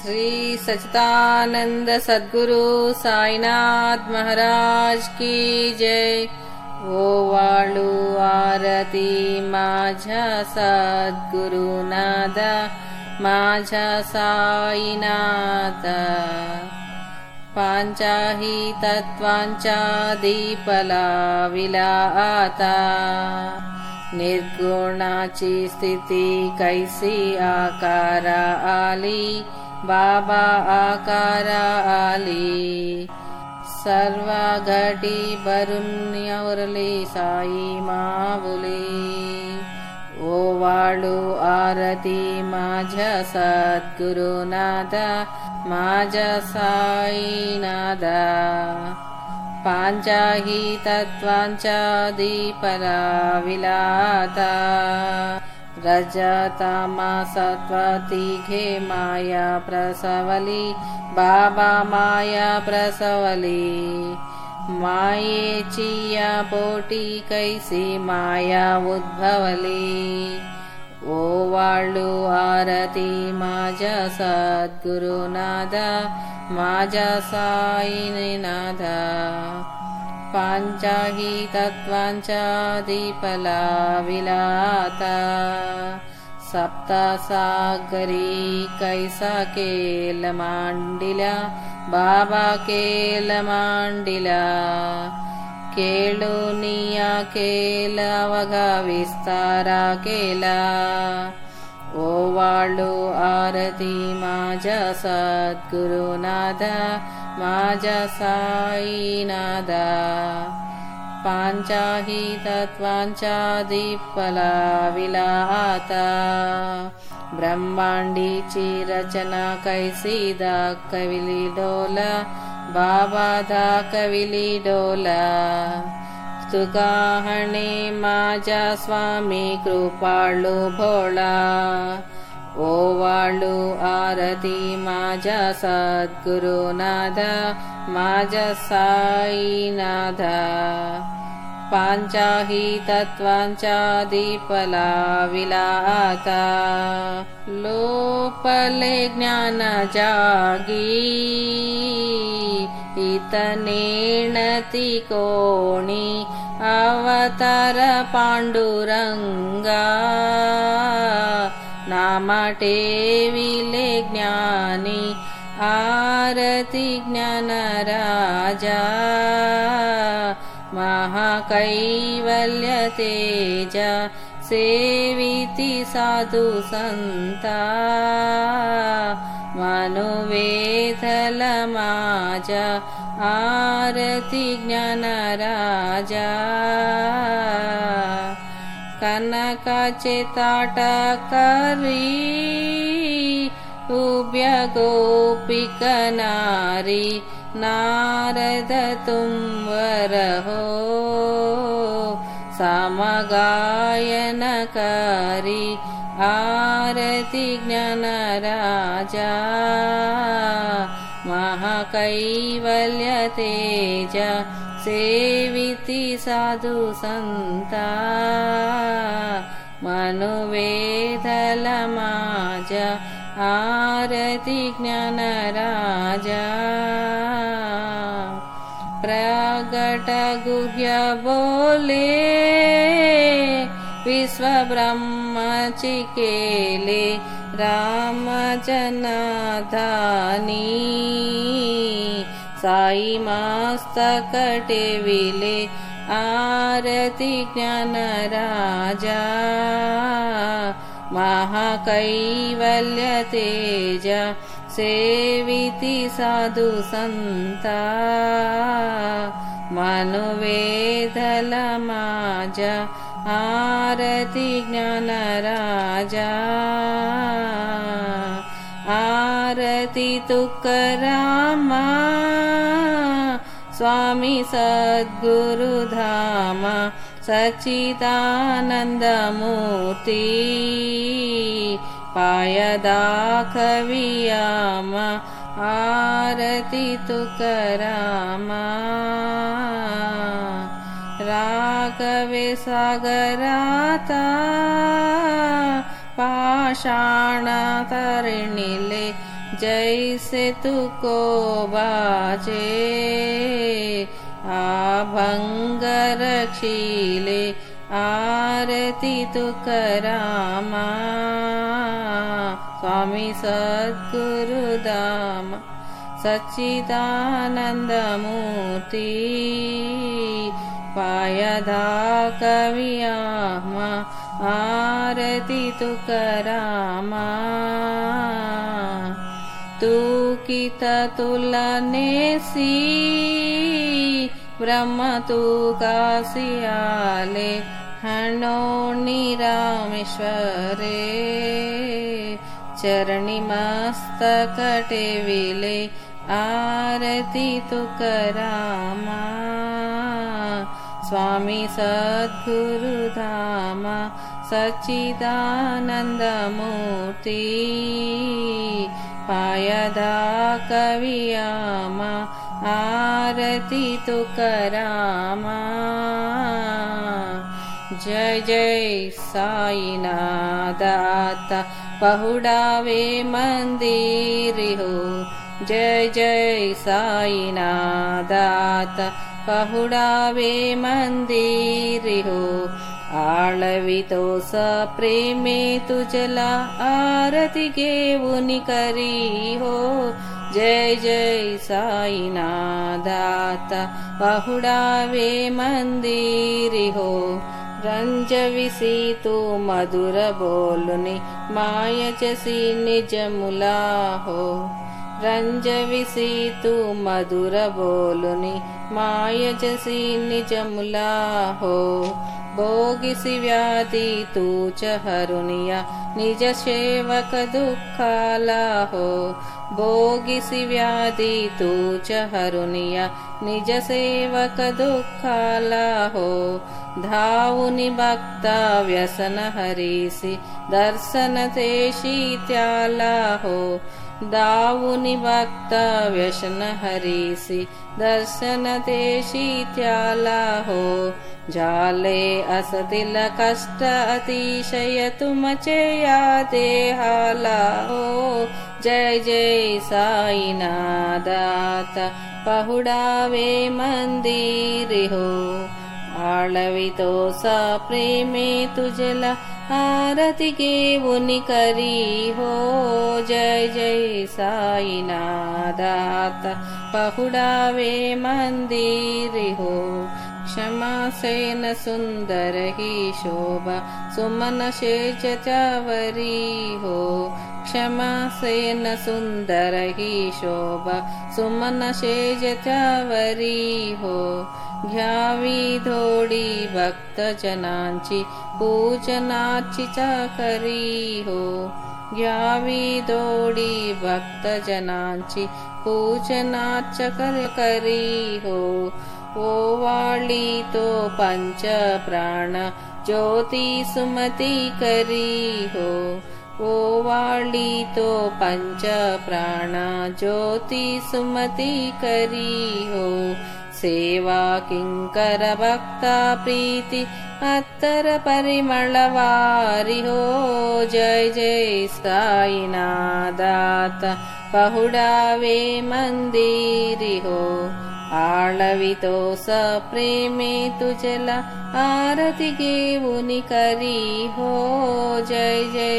श्री सच्चिदानंद सद्गुरु साईनाथ महाराज की जय। ओवाळू आरती माझ्या सद्गुरुनाथ, माझ्या साईनाथ। पांचाही तत्वांचा दीपला विला आता, निर्गुणाची स्थिती कैसी आकारा आली, बाबा आकारा आली। सर्व घटी भरून औरली साई माऊली। ओवाळू आरती माझ्या सद्गुरुनाथ, माझ्या साईनाथ। पांचाही तत्वांचा दीपला विला आता, रजतमा सत्व तिघे माया प्रसवली, बाबा माया प्रसवली। मायेची या पोटी कैसी माया उद्भवली। ओवाळू आरती माझ्या सद्गुरुनाथ, माझ्या साईनाथ। पांचाही तत्वांचा दीपला विला आता, सप्तसागरी कैसा केल मांडिला, बाबा केल मांडिला। केळुनिया केला अवघा विस्तारा केला। ओवाळू आरती माझ्या सद्गुरुनाथ, माझ्या साईनाथ। पांचाही तत्वांचा दीपला विला आता, ब्रह्मांडीची रचना कैसी दाखविली डोला, बाबा दाखविली डोला। तुकाहणे माझ्या स्वामी कृपाळू भोळा। ओवाळू आरती माझ्या सद्गुरुनाथ, माझ्या साईनाथ। पांचाही तत्वांचा दीपला विला आता, लोपले ज्ञान जागी, इतनेणती कोणी अवतार पांडुरंगा। नामा ठेविले ज्ञानी आरती ज्ञान राजा। महाकैवल्य तेज सेविती साधु संता, मनुवेधल माझ्या आरती ज्ञान राजा। कनकाचे ताट करी उभ्या गोपिक नारी, नारद तुंवर हो समगायन करी आरती ज्ञान राजा। महाकैवल्य तेज सेविती साधु संता, मनुवेधल माझ्या आरती ज्ञान राजा। प्रगट गुह्य बोले विश्व ब्रह्माची केले, राम जनाधानी। साई मस्तक टेविले आरती ज्ञान राजा। महाकैवल्य तेज सेविती साधु संता, मनुवेधल माझ्या आरती ज्ञान राजा। आरती तुकारामा स्वामी सद्गुरुधामा, सच्चिदानंद मूर्ती। पाय दाखवियामा आरती तुकारामा। राघवे सागराता पाषाण तरणिले जैसे तुको बाजे आभंग रखीले आरती तुकारामा स्वामी सद्गुरुधाम सच्चिदानंदमूर्ति पायदा कवियामा आरती तुकारामा तू किता तुलनेसी ब्रह्म तू कासियाले हणोनी रामेश्वरे चरणी मस्तक टेविले आरती तुकारामा स्वामी सद्गुरुधाम सच्चिदानंदमूर्ति पायदा कवियामा आरती तुकारामा जय जय साईनाथ पहुड़ावे मंदिर हो जय जय साईनाथ पहुड़ावे मंदिर हो आळवितो स प्रेमे तुझला आरती घेऊन करी हो जय जय साईनाथ पहुड़ावे मंदिर हो रंजविसी तू मधुर बोलुनी माय जसी निज मुला हो रंजविसी तू मधुर बोलुनी माय जसी निज मुला हो भोगिसी व्याधि तूच हरुनिया निज सेवक दुःखाला हो भोगिसी व्याधि तूच हरुनिया निज सेवक दुःखाला हो धावुनि भक्ता व्यसन हरीसी दर्शन तेशी त्याला हो दावुनि भक्ता व्यसन हरीसी दर्शन तेशी त्याला हो झाले असतील कष्ट अतिशय तुमचे या देहाला हो जय जय साईनाथ पहुड़ावे मंदिर हो आळवितो सा प्रेमे तुझला आरती घेऊन करी हो जय जय साईनाथ पहुड़ावे मंदिर हो क्षमासेन सुंदर ही शोभा सुमन शेज त्यावरी हो क्षमासेन सुंदर ही शोभा सुमन शेज त्यावरी हो घ्यावी धोडी भक्तजनांची पूजनाची चाकरी हो घ्यावी धोडी भक्तजनांची पूजनाची करी हो ओवाळी तो पंच प्राण ज्योती सुमती करी हो ओवाळी तो पंच प्राण ज्योती सुमती करी हो सेवा किंकर भक्ता प्रीति अत्तर परिमळवारी हो जय जय साईनाथ पहुड़ावे मंदिर हो आळवितो स प्रेमे तुझला आरती घेऊन करी हो जय जय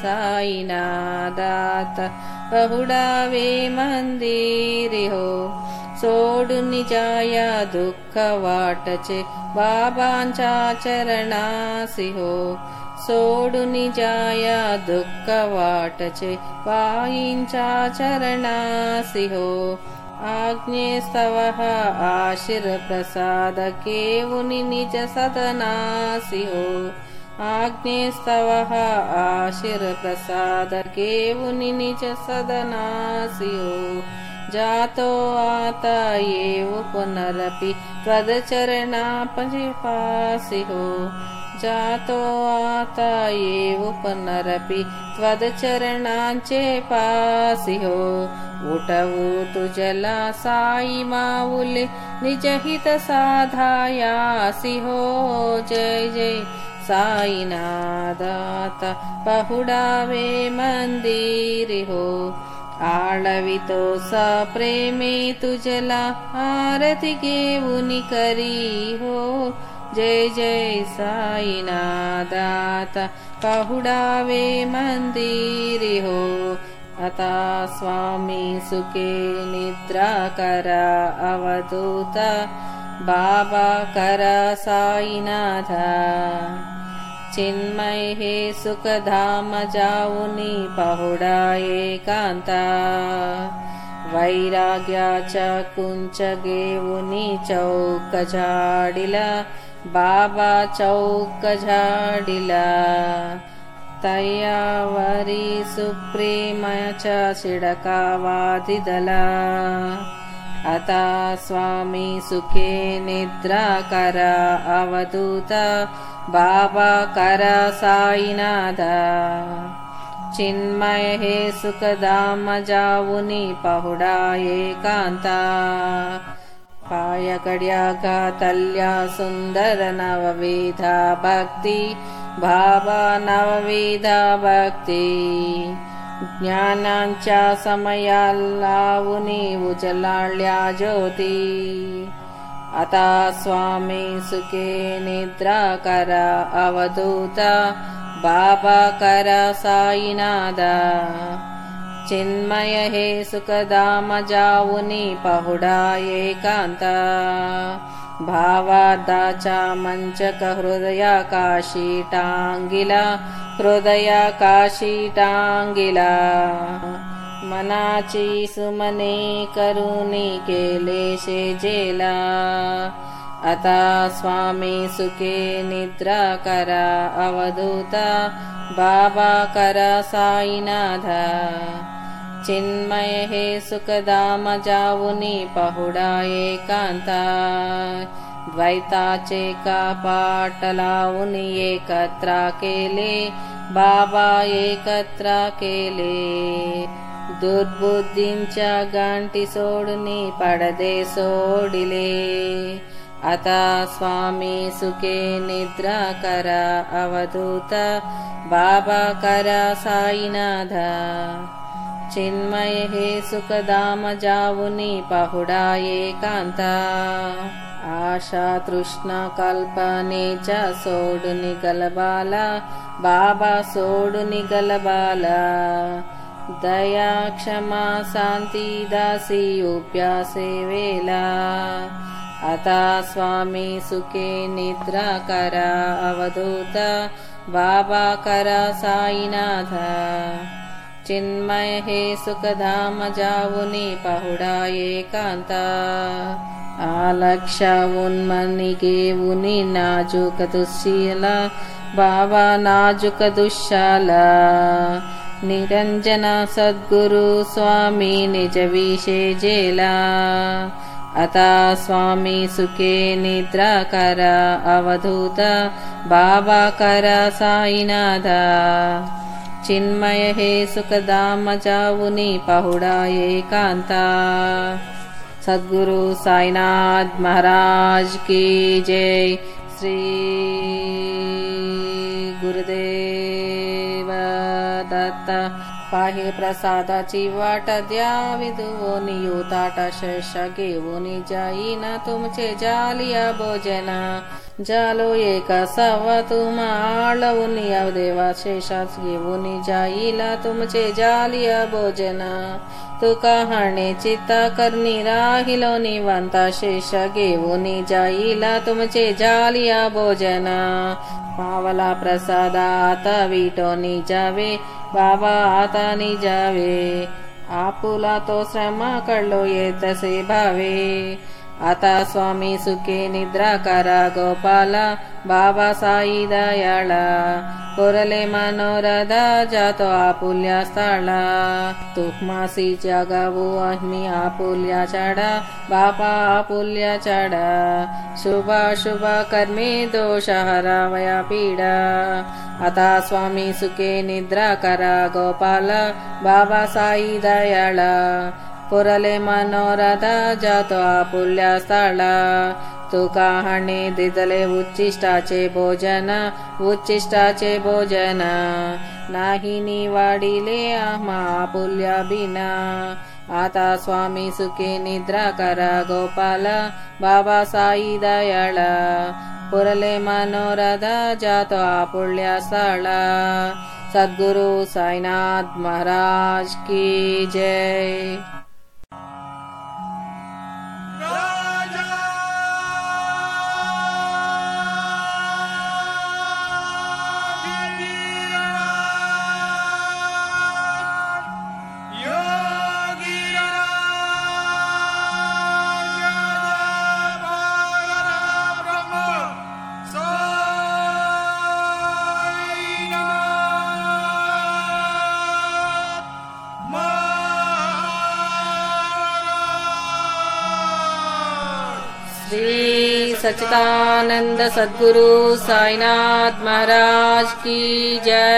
साईनाथ पहुड़ावे मंदिर हो सोडून जाया दुःख वाटचे बाबांच्या चरणासी हो सोडून जाया दुःख वाटचे बाईंच्या चरणासी हो आज्ञेस्तवः आशीर्प्रसाद घेऊन निज सदनासी हो आज्ञेस्तवः आशीर्प्रसाद घेऊन निज सदनासी हो जातो आता येऊ पुनरपि त्वदचरणापजे पासी हो जातो आता येऊ पुनरपि त्वदचरणांचे पासी हो उठवू तुझला साई माऊले निजहित साधायासी हो जय जय साईनाथ पहुड़ावे मंदिर हो आळवितो सा प्रेमे तुझला आरतीगे उनी करी हो जय जय साईनाथ पहुडावे मंदिरी हो आता स्वामी सुखे निद्रा करा अवधूत बाबा करा साईनाथ चिन्मय हे सुखधाम जाऊनी पहुडा एकांता वैराग्याचा कुंच घेऊनी चौक झाडिला बाबा चौक झाडिला तयावरी सुप्रेमाचा शिडका वादिदला आता स्वामी सुखे निद्रा करा अवधूत बाबा करा साईनाथ चिन्मय हे सुखधाम जाऊनी पहुडा एकांता पायकड्या घातल्या सुंदर नवविधा भक्ती भावा नवविधा भक्ती ज्ञानांच्या समयाला उनी उजलाळल्या ज्योती आता स्वामी सुखे निद्रा करा अवधूत बाबा करा साईनाथ चिन्मय हे सुखधाम जाऊनी पहुडा एकांता भावादाचा मंचक हृदयाकाशी टांगिला हृदयाकाशी टांगिला मनाची सुमने करुणी केले शेजेला आता स्वामी सुखे निद्रा करा अवधूत बाबा करा साईनाथ चिन्मय हे सुखधाम जाऊनी पहुडा एकांता द्वैताचे कपाट लावून एकत्र केले बाबा एकत्र केले दुर्बुद्धींच्या गांठी सोडून पडदे सोडिले आता स्वामी सुखे निद्रा करा अवधूत बाबा करा साईनाथ चिन्मय हे सुखधाम जाऊनी पहुडा एकांता आशा तृष्णा कल्पनेच्या सोडून गलबाला बाबा सोडून गलबाला दया क्षमा शांती दासी उप्या सेवेला आता स्वामी सुखे निद्रा करा अवधूत बाबा करा साईनाथ चिन्मय हे सुखधाम जाऊनी पहुडा एकांता आलक्षावून मनी घेऊनी नाजूक दुःशाला बाबा नाजूक दुःशाला निरंजना सद्गुरु स्वामी निज विशेजेला आता स्वामी सुखे निद्रा करा अवधूत बाबा करा साईनाथ चिन्मय हे सुखधाम जाऊनी पहुडा एकांता सद्गुरु साईनाथ महाराज की जय। श्री गुरुदेव दत्त। पाहे प्रसादाची वाट द्यावी दुवोनी ताट शेष घेऊन जाईन तुमचे जालिया भोजन जालो एक सव तुम आळवून देवा शेषाच घेऊन जाईला तुमचे जालिया भोजन तुका हाणे चित्ता करणी राहिलो निवांता शेष घेऊन जाईला तुमचे जालिया भोजन पावला प्रसादा आता विटोनी जावे बाबा आता निजावे आपुला तो श्रम कळलो येतसे भावे आता स्वामी सुखे निद्रा करा गोपाला बाबा साई दयाळा कोरले मनोरथा जातो आपुल्या स्थळा तुकमासीच्या गावू आम्ही आपुल्या चाडा बापा आपुल्या चाडा शुभा शुभा कर्मे दोष हरावया पीडा आता स्वामी सुखे निद्रा करा गोपाला बाबा साई दयाळा पुरले मनोरथा जातो आपुल्या स्थळा तुका हणे दिदले उच्चिष्टाचे भोजन उच्चिष्टाचे भोजन नाही निवाडिले आम्हा आपुल्या बिना आता स्वामी सुखे निद्रा करा गोपाल बाबा साई दयाळ पुरले मनोरथ जातो आपुल्या स्थळ सद्गुरु साईनाथ महाराज की जय. श्री सच्चिदानंद सद्गुरु साईनाथ महाराज की जय.